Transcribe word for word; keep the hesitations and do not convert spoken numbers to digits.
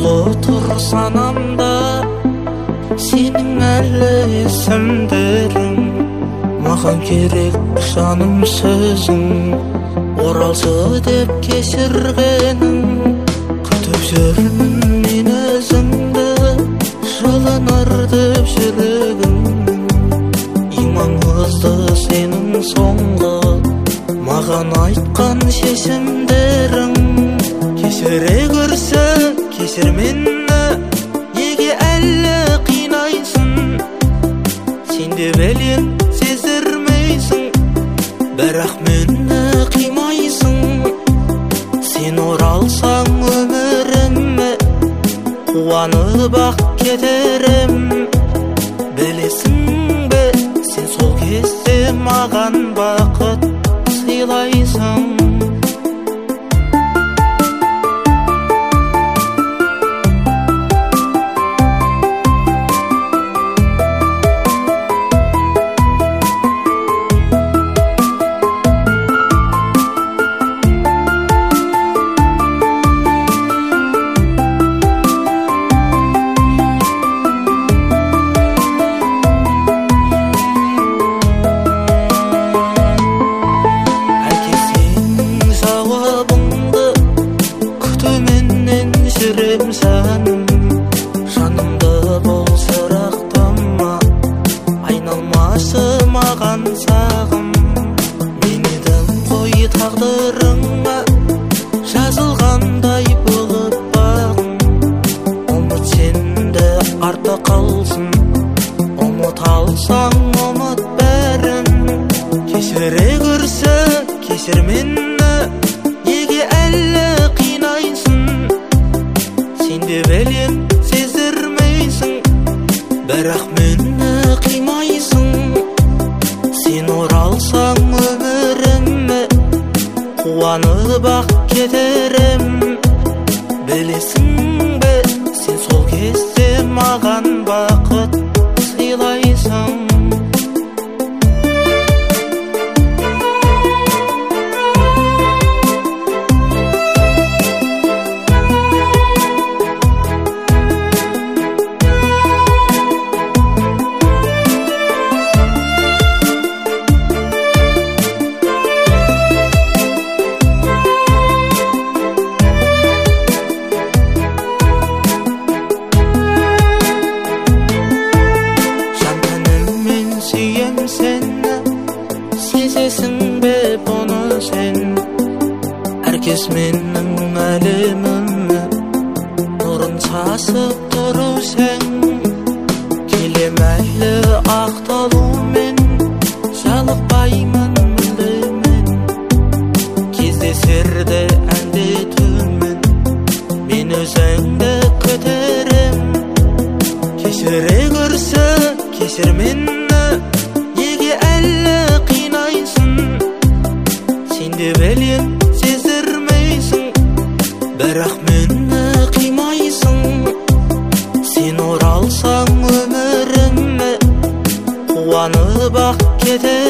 Ulutur sanamda senin әлі есімдерің, маған керек жаным сөзің, оралшы деп кешіргенің. Күтіп жүрмін мен өзіңді, жылынар деп жүрегім. Имаңызды сенің соңғы маған айтқан шешімдерің. Кешіре көрсі кешір мені, неге әлі қинайсың? Сен де бәлем сездірмейсің, бірақ мені қимайсың. Сен оралсаң өміріме, қуанып ақ кетерім. Білесің бе, сен сол кезде маған бақыт сыйлайсың. Жанымды бол сырақтама, айналмашы маған сағым. Мен едім ғой тағдырыңа жазылғандай болып бағым. Ұмыт сенді артта қалсын, ұмыт алсаң ұмыт бәрін. Кешіре көрсі кешір мені, неге әлі қинайсың? Сен де бәлем сездірмейсің, бірақ мені қимайсың. Сен оралсаң өміріме, қуанып ақ кетерім. Білесің бе, сен сол кезде маған бақыт сыйлайсың. Сезесің бе бұны сен, әркез менің әлеміме нұрын сасып тұрсаң. Келем әлі ақталумен, жалықпаймын мүлдемен. Кездесерді әндетумен, мен өзіңді күтерем. Кешіре көрсі кешір мені, неге әлі қинайсың? Сен де бәлем сездірмейсің, бірақ мені қимайсың. Сен оралсаң өміріме, қуанып ақ кетерім.